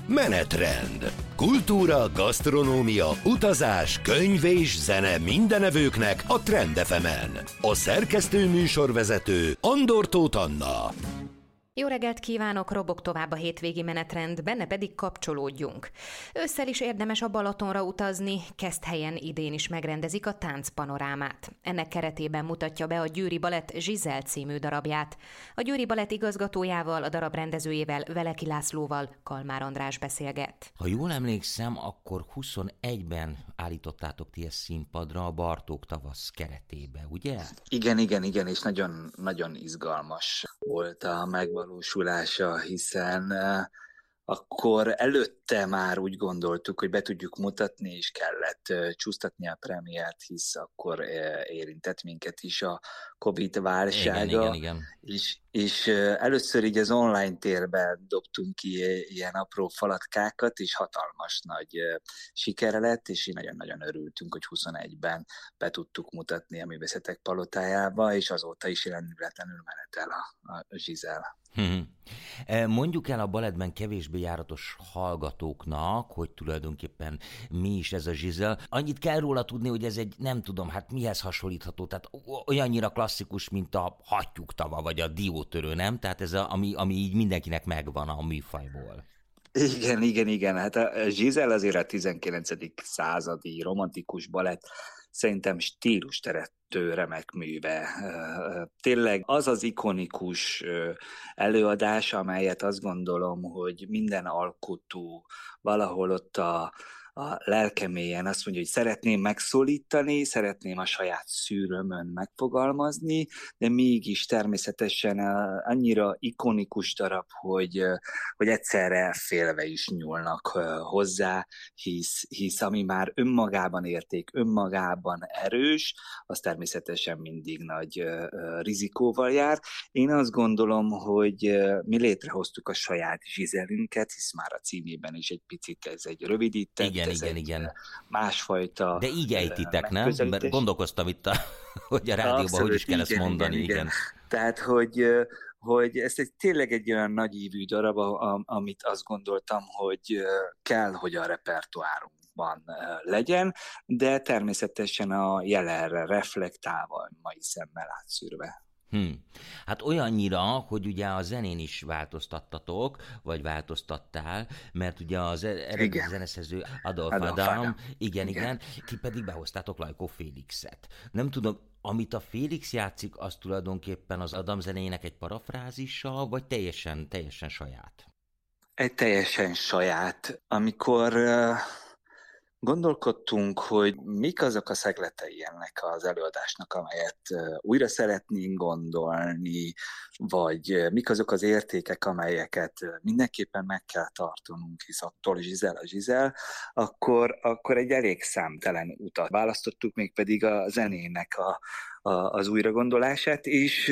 Menetrend. Kultúra, gasztronómia, utazás, könyv és zene mindenevőknek a Trend FM-en. A szerkesztő műsorvezető Andor Tóth Anna. Jó reggelt kívánok, robog tovább a hétvégi menetrend, benne pedig kapcsolódjunk. Ősszel is érdemes a Balatonra utazni, Keszthelyen idén is megrendezik a táncpanorámát. Ennek keretében mutatja be a Győri Balett Zsizel című darabját. A Győri Balett igazgatójával, a darab rendezőjével, Veleki Lászlóval Kalmár András beszélget. Ha jól emlékszem, akkor 21-ben állítottátok ti ezt színpadra a Bartók tavasz keretébe, ugye? Igen, és nagyon izgalmas volt a megvalósulása, hiszen akkor előtte már úgy gondoltuk, hogy be tudjuk mutatni, és kellett csúsztatni a premiért, hisz akkor érintett minket is a Covid válsága. Igen. És először így az online térbe dobtunk ki ilyen apró falatkákat, és hatalmas nagy sikere lett, és nagyon-nagyon örültünk, hogy 21-ben be tudtuk mutatni a Művészetek Palotájába, és azóta is rendületlenül menetel a Zsizel. Mondjuk el a balettben kevésbé járatos hallgatóknak, hogy tulajdonképpen mi is ez a Zsizel. Annyit kell róla tudni, hogy ez egy, nem tudom, hát mihez hasonlítható, tehát olyannyira klasszikus, mint a hattyúktava, vagy a diótörő, nem? Tehát ez ami így mindenkinek megvan a műfajból. Igen. Hát a Zsizel azért a 19. századi romantikus balett szerintem stílusteremtő remek műve. Tényleg az az ikonikus előadás, amelyet azt gondolom, hogy minden alkotó valahol ott a lelkemélyen azt mondja, hogy szeretném megszólítani, szeretném a saját szűrömön megfogalmazni, de mégis természetesen annyira ikonikus darab, hogy egyszerre félve is nyúlnak hozzá, hisz ami már önmagában érték, önmagában erős, az természetesen mindig nagy rizikóval jár. Én azt gondolom, hogy mi létrehoztuk a saját Zsizelünket, hisz már a címében is egy picit ez egy rövidített, igen. Másfajta. De így ejtitek, nem? Mert gondolkoztam itt, hogy a rádióban abszolút, hogy is kell ezt mondani. Igen. Tehát, hogy ez tényleg egy olyan nagyívű darab, amit azt gondoltam, hogy kell, hogy a repertoárunkban legyen, de természetesen a jelenre reflektálva, mai szemmel átszűrve. Hát olyannyira, hogy ugye a zenén is változtattatok, vagy változtattál, mert ugye az eredeti zeneszerző Adolf Adam, igen, ti pedig behoztátok Lajkó Félixet. Nem tudom, amit a Félix játszik, az tulajdonképpen az Adam zenéjének egy parafrázisa, vagy teljesen saját? Egy teljesen saját. Amikor gondolkodtunk, hogy mik azok a szegletei ennek az előadásnak, amelyet újra szeretnénk gondolni, vagy mik azok az értékek, amelyeket mindenképpen meg kell tartanunk, hisz attól Zsizel a Zsizel, akkor egy elég számtelen utat választottuk, mégpedig a zenének az újragondolását, és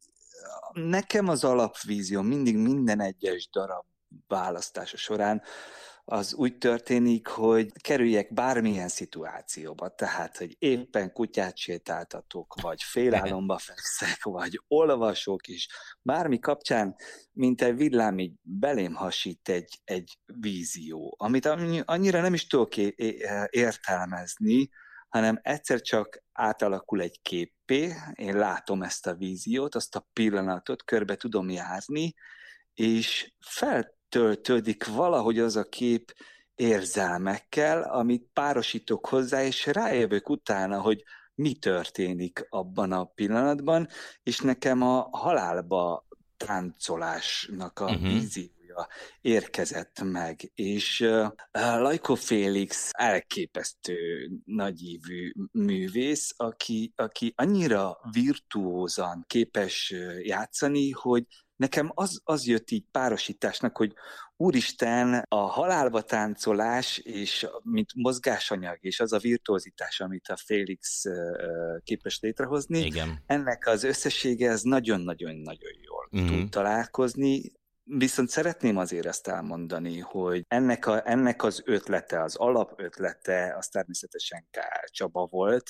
nekem az alapvízió mindig minden egyes darab választása során az úgy történik, hogy kerüljek bármilyen szituációba, tehát, hogy éppen kutyát sétáltatok, vagy félálomba fekszek, vagy olvasok, és bármi kapcsán, mint egy villám, így belém hasít egy vízió, amit annyira nem is tudok értelmezni, hanem egyszer csak átalakul egy képpé, én látom ezt a víziót, azt a pillanatot, körbe tudom járni, és feltöltődik valahogy az a kép érzelmekkel, amit párosítok hozzá, és rájövök utána, hogy mi történik abban a pillanatban, és nekem a halálba táncolásnak a víziója érkezett meg, és Lajkó Félix elképesztő nagyívű művész, aki annyira virtuózan képes játszani, hogy nekem az jött így párosításnak, hogy úristen, a halálba táncolás, és mint mozgásanyag, és az a virtuózitás, amit a Félix képes létrehozni, igen. Ennek az összessége ez nagyon-nagyon-nagyon jól tud találkozni. Viszont szeretném azért ezt elmondani, hogy ennek az ötlete, az alapötlete, az természetesen K. Csaba volt,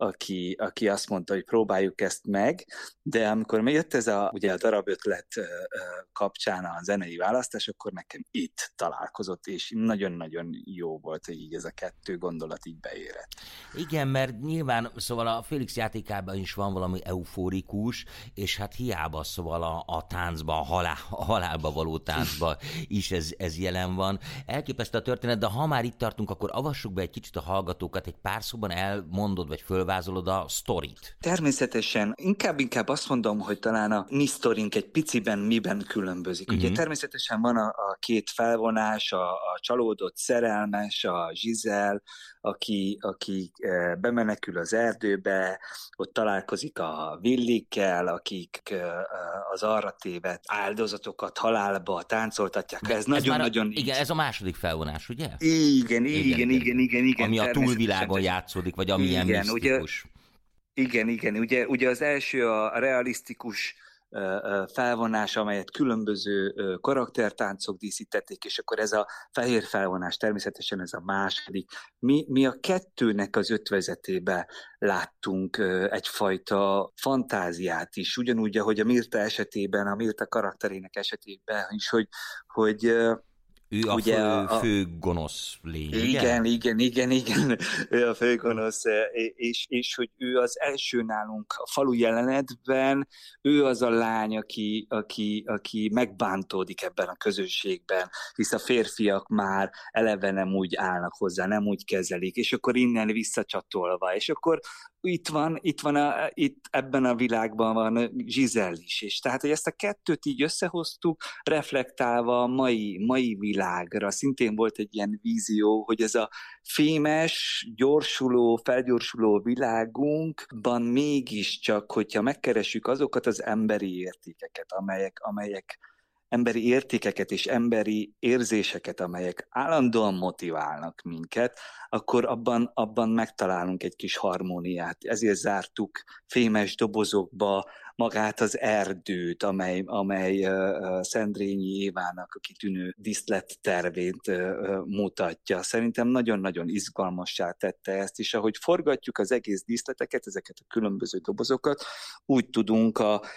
aki azt mondta, hogy próbáljuk ezt meg, de amikor jött ez ugye a darabötlet kapcsán a zenei választás, akkor nekem itt találkozott, és nagyon-nagyon jó volt, hogy így ez a kettő gondolat így beérett. Igen, mert nyilván szóval a Félix játékában is van valami euforikus, és hát hiába szóval a táncban, a halálba való táncban is ez jelen van. Elképesztő a történet, de ha már itt tartunk, akkor avassuk be egy kicsit a hallgatókat, egy pár szóban elmondod, vagy fölvázolod a sztorit. Természetesen, inkább azt mondom, hogy talán a mi sztorink egy piciben miben különbözik. Ugye természetesen van a két felvonás, a csalódott szerelmes, a Giselle, aki bemenekül az erdőbe, ott találkozik a Villikkel, akik az arra tévedt áldozatokat halálba táncoltatják. Ez nagyon-nagyon... Igen, ez a második felvonás, ugye? Igen. Ami a túlvilágon játszódik, vagy amilyen misztikus. Igen. Ugye az első a realisztikus felvonás, amelyet különböző karaktertáncok díszítették, és akkor ez a fehér felvonás, természetesen ez a második. Mi a kettőnek az ötvözetébe láttunk egyfajta fantáziát is, ugyanúgy, ahogy a Mirta esetében, a Mirta karakterének esetében is, hogy ő a fő gonosz lény, igen, ő a fő gonosz, és hogy ő az első nálunk a falu jelenetben, ő az a lány, aki megbántódik ebben a közösségben, hisz a férfiak már eleve nem úgy állnak hozzá, nem úgy kezelik, és akkor innen visszacsatolva, és akkor itt ebben a világban van Giselle is, és tehát, hogy ezt a kettőt így összehoztuk, reflektálva a mai világra. Szintén volt egy ilyen vízió, hogy ez a fémes, felgyorsuló világunkban mégiscsak, hogyha megkeressük azokat az emberi értékeket, amelyek emberi értékeket és emberi érzéseket, amelyek állandóan motiválnak minket, akkor abban megtalálunk egy kis harmóniát. Ezért zártuk fémes dobozokba magát az erdőt, amely Szendrényi Évának a kitűnő díszlettervét mutatja. Szerintem nagyon-nagyon izgalmassá tette ezt, és ahogy forgatjuk az egész díszleteket, ezeket a különböző dobozokat, úgy tudunk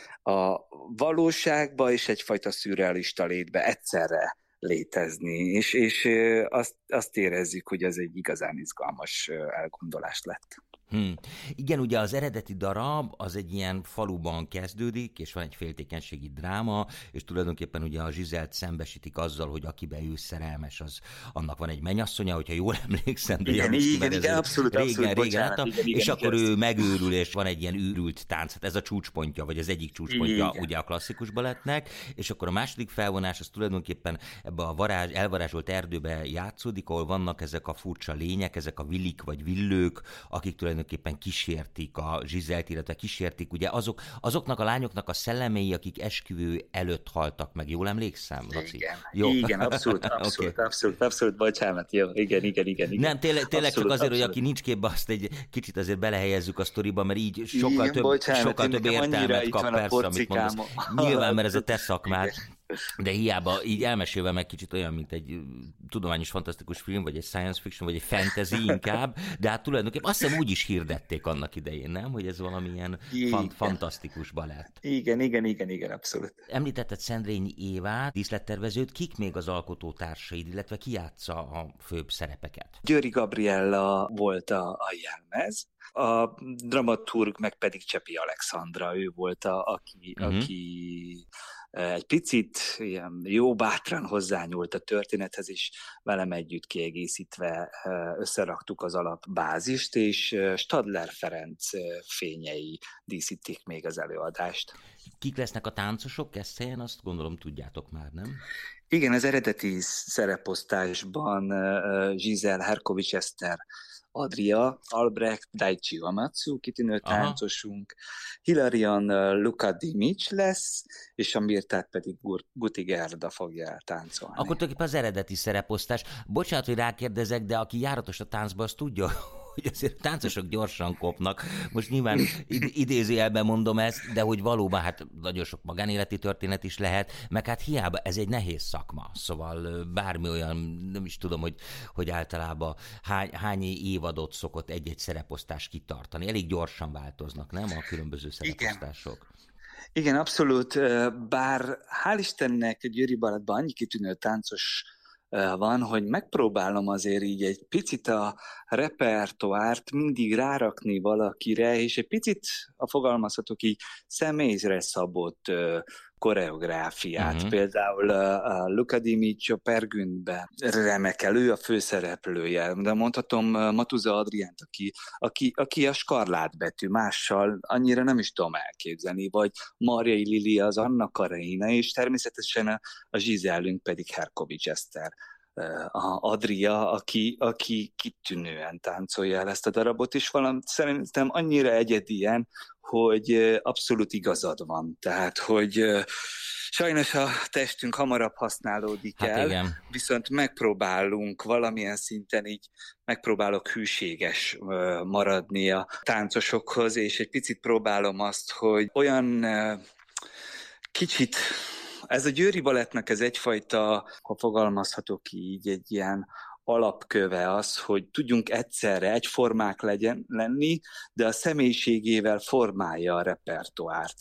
a valóságba és egyfajta szürrealista létbe egyszerre létezni, és azt érezzük, hogy ez egy igazán izgalmas elgondolás lett. Igen, ugye az eredeti darab az egy ilyen faluban kezdődik, és van egy féltékenységi dráma, és tulajdonképpen ugye a Giselle-t szembesítik azzal, hogy akiben ő szerelmes, annak van egy mennyasszonya, hogyha jól emlékszem, de igen, abszolút, régen, és akkor ő megőrül, és van egy ilyen őrült tánc, hát ez a csúcspontja, vagy az egyik csúcspontja ugye a klasszikus balettnek, és akkor a második felvonás az tulajdonképpen ebbe a elvarázsolt erdőbe játszódik, ahol vannak ezek a furcsa lények, ezek a villik vagy villők, akik tulajdonképpen kísértik a Giselle-t, illetve kísértik ugye azoknak a lányoknak a szellemei, akik esküvő előtt haltak meg. Jól emlékszem, Laci? Igen, abszolút, bocsánat, jó, igen. Nem, tényleg csak azért, hogy aki nincs képbe, azt egy kicsit azért belehelyezzük a sztoriba, mert így sokkal több értelmet kap persze, amit mondasz. Nyilván, mert ez a te szakmád. De hiába így elmesélve meg kicsit olyan, mint egy tudományos fantasztikus film, vagy egy science fiction, vagy egy fantasy inkább, de hát tulajdonképpen azt hiszem úgy is hirdették annak idején, nem? Hogy ez valamilyen fantasztikus balett. Igen, abszolút. Említetted Szendrényi Évát, díszlettervezőt, kik még az alkotótársaid, illetve ki játsza a főbb szerepeket? Győri Gabriella volt a jelmez, a dramaturg meg pedig Csepi Alexandra, ő volt aki egy picit ilyen jó bátran hozzányúlt a történethez, és velem együtt kiegészítve összeraktuk az alapbázist, és Stadler Ferenc fényei díszítik még az előadást. Kik lesznek a táncosok Keszthelyen, azt gondolom tudjátok már, nem? Igen, az eredeti szereposztásban Giselle, Herkovics Eszter, Adria, Albrecht, Daichi Uematsu, kitűnő táncosunk, Hilarion Luka Dimics lesz, és a Mirtát pedig Guti Gerda fogja táncolni. Akkor tulajdonképpen az eredeti szereposztás. Bocsánat, hogy rákérdezek, de aki járatos a táncba, az tudja, hogy azért táncosok gyorsan kopnak. Most nyilván idézőjelben mondom ezt, de hogy valóban hát nagyon sok magánéleti történet is lehet, meg hát hiába ez egy nehéz szakma. Szóval bármi olyan, nem is tudom, hogy általában hány évadot szokott egy-egy szereposztás kitartani. Elég gyorsan változnak, nem a különböző szereposztások? Igen, abszolút, bár hál' Istennek Győri Balettban annyi kitűnő táncos van, hogy megpróbálom azért így egy picit a repertoárt mindig rárakni valakire, és egy picit, ha fogalmazhatok így, személyre szabott koreográfiát. Például a Luca di Miccio Pergündben remek, ő a főszereplője, de mondhatom Matuza Adriánt, aki a skarlátbetű, mással annyira nem is tudom elképzelni, vagy Marjai Lili az Anna Karenina, és természetesen a Zsizellünk pedig Herkovics Eszter. A Adria, aki kitűnően táncolja el ezt a darabot, és szerintem annyira egyedien, hogy abszolút igazad van. Tehát, hogy sajnos a testünk hamarabb használódik el, igen. Viszont megpróbálunk valamilyen szinten így, megpróbálok hűséges maradni a táncosokhoz, és egy picit próbálom azt, hogy olyan kicsit, ez a Győri Balettnek ez egyfajta, ha fogalmazhatok így, egy ilyen alapköve az, hogy tudjunk egyszerre egyformák lenni, de a személyiségével formálja a repertoárt.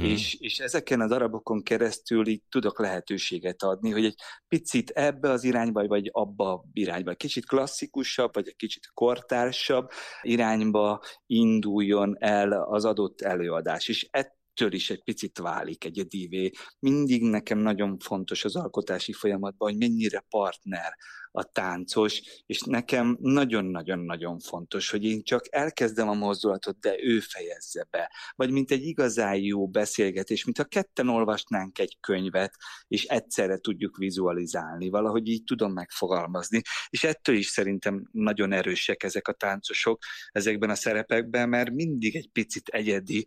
És ezeken a darabokon keresztül így tudok lehetőséget adni, hogy egy picit ebbe az irányba, vagy abba irányba, kicsit klasszikusabb, vagy egy kicsit kortársabb irányba induljon el az adott előadás. És ettől is egy picit válik egyedivé. Mindig nekem nagyon fontos az alkotási folyamatban, hogy mennyire partner a táncos, és nekem nagyon-nagyon-nagyon fontos, hogy én csak elkezdem a mozdulatot, de ő fejezze be. Vagy mint egy igazán jó beszélgetés, mint ha ketten olvasnánk egy könyvet, és egyszerre tudjuk vizualizálni. Valahogy így tudom megfogalmazni. És ettől is szerintem nagyon erősek ezek a táncosok ezekben a szerepekben, mert mindig egy picit egyedi,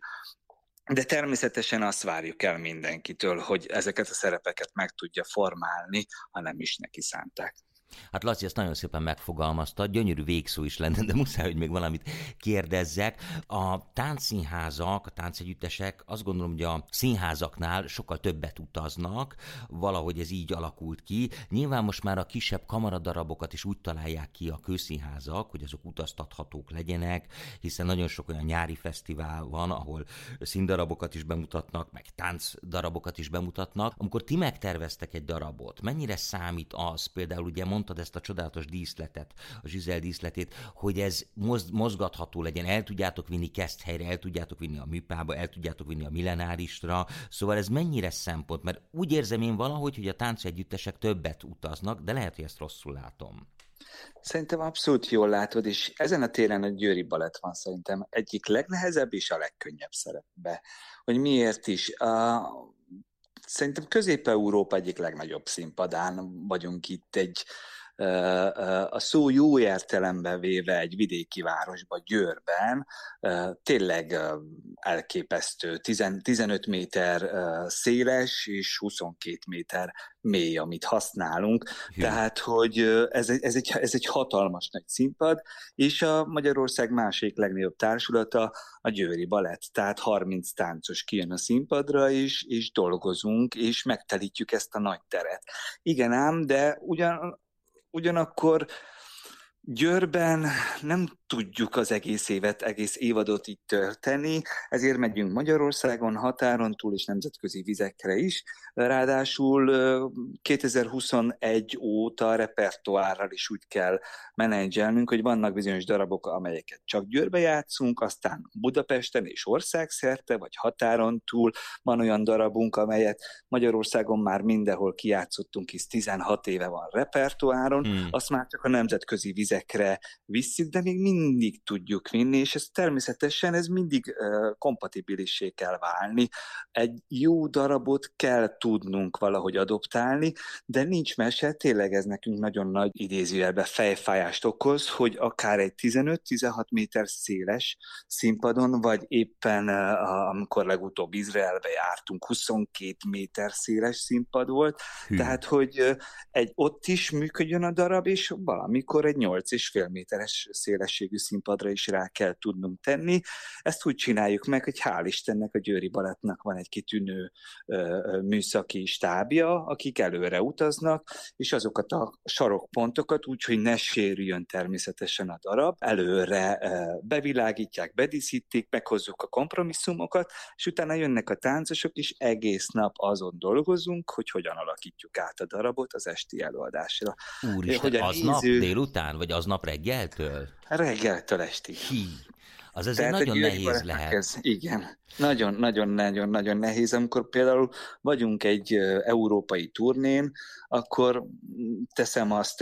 de természetesen azt várjuk el mindenkitől, hogy ezeket a szerepeket meg tudja formálni, ha nem is neki szánták. Hát Laci ezt nagyon szépen megfogalmazta, gyönyörű végszó is lenne, de muszáj, hogy még valamit kérdezzek. A táncszínházak, a táncegyüttesek azt gondolom, hogy a színházaknál sokkal többet utaznak, valahogy ez így alakult ki. Nyilván most már a kisebb kamaradarabokat is úgy találják ki a kőszínházak, hogy azok utaztathatók legyenek, hiszen nagyon sok olyan nyári fesztivál van, ahol színdarabokat is bemutatnak, meg táncdarabokat is bemutatnak. Amikor ti megterveztek egy darabot, mennyire számít az, például ugye mondtad ezt a csodálatos díszletet, a Zsizell díszletét, hogy ez mozgatható legyen, el tudjátok vinni Keszthelyre, el tudjátok vinni a Műpába, el tudjátok vinni a Millenárisra, szóval ez mennyire szempont, mert úgy érzem én valahogy, hogy a táncegyüttesek többet utaznak, de lehet, hogy ezt rosszul látom. Szerintem abszolút jól látod, és ezen a téren a Győri Balett van szerintem egyik legnehezebb és a legkönnyebb szerepbe. Hogy miért is? Szerintem Közép-Európa egyik legnagyobb színpadán vagyunk itt a szó jó értelemben véve egy vidéki városba, Győrben, tényleg elképesztő, 15 méter széles és 22 méter mély, amit használunk. Tehát, hogy ez egy hatalmas nagy színpad, és a Magyarország másik legnagyobb társulata a Győri Balett. Tehát 30 táncos kijön a színpadra, és dolgozunk, és megtelítjük ezt a nagy teret. Igen ám, de ugyanakkor Győrben nem tudjuk az egész évadot itt tölteni, ezért megyünk Magyarországon, határon túl és nemzetközi vizekre is. Ráadásul 2021 óta repertoárral is úgy kell menedzselnünk, hogy vannak bizonyos darabok, amelyeket csak Győrbe játszunk, aztán Budapesten és országszerte, vagy határon túl van olyan darabunk, amelyet Magyarországon már mindenhol kijátszottunk, hisz 16 éve van repertoáron, azt már csak a nemzetközi vizekre visszük, de még mindig tudjuk vinni, és ez mindig kompatibilissé kell válni. Egy jó darabot kell tudnunk valahogy adoptálni, de nincs mese, tényleg ez nekünk nagyon nagy idézőjelben fejfájást okoz, hogy akár egy 15-16 méter széles színpadon, vagy éppen amikor legutóbb Izraelbe jártunk, 22 méter széles színpad volt, tehát hogy ott is működjön a darab, és valamikor egy 8,5 méteres szélességű minőségű színpadra is rá kell tudnunk tenni. Ezt úgy csináljuk meg, hogy hál' Istennek a Győri Balettnak van egy kitűnő műszaki stábja, akik előre utaznak, és azokat a sarokpontokat úgy, hogy ne sérüljön természetesen a darab, előre bevilágítják, bedíszítik, meghozzuk a kompromisszumokat, és utána jönnek a táncosok, és egész nap azon dolgozunk, hogy hogyan alakítjuk át a darabot az esti előadásra. Úristen, aznap délután, vagy aznap reggeltől? Reggeltől estig. Az azért nagyon nehéz lehet. Igen, nagyon nehéz. Amikor például vagyunk egy európai turnén, akkor teszem azt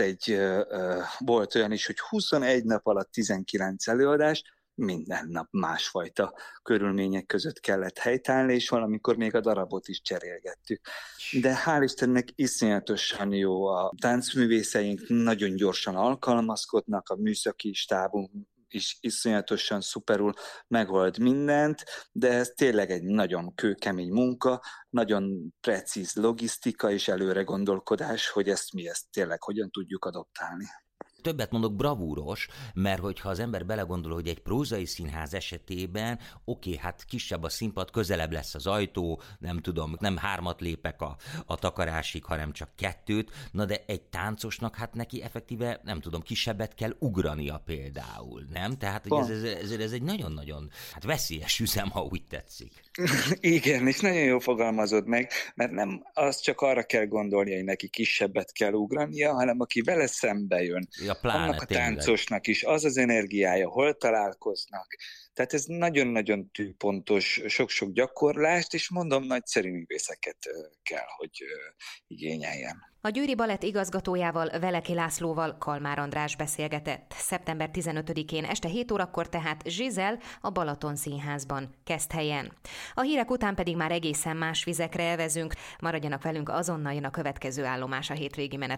volt olyan is, hogy 21 nap alatt 19 előadás, minden nap másfajta körülmények között kellett helytállni, és valamikor még a darabot is cserélgettük. De hál' Istennek iszonyatosan jó, a táncművészeink nagyon gyorsan alkalmazkodnak, a műszaki stábunk is iszonyatosan szuperul megold mindent, de ez tényleg egy nagyon kőkemény munka, nagyon precíz logisztika és előre gondolkodás, hogy ezt tényleg hogyan tudjuk adoptálni. Többet mondok, bravúros, mert hogyha az ember belegondol, hogy egy prózai színház esetében, hát kisebb a színpad, közelebb lesz az ajtó, nem tudom, nem 3 lépek a takarásig, hanem csak 2, na de egy táncosnak, hát neki effektíve, nem tudom, kisebbet kell ugrania például, nem? Tehát ez egy nagyon-nagyon veszélyes üzem, ha úgy tetszik. Igen, és nagyon jól fogalmazod meg, mert nem az csak arra kell gondolni, hogy neki kisebbet kell ugrania, hanem aki vele szembe jön. Annak a táncosnak is az energiája, hol találkoznak. Tehát ez nagyon-nagyon tűpontos, sok-sok gyakorlást, és mondom, nagyszerű művészeket kell, hogy igényeljen. A Győri Balett igazgatójával, Veleki Lászlóval Kalmár András beszélgetett. Szeptember 15-én este 7 órakor tehát Zsizel a Balaton Színházban, Keszthelyen. A hírek után pedig már egészen más vizekre elvezünk. Maradjanak velünk, azonnal jön a következő állomás a hétvégi menet.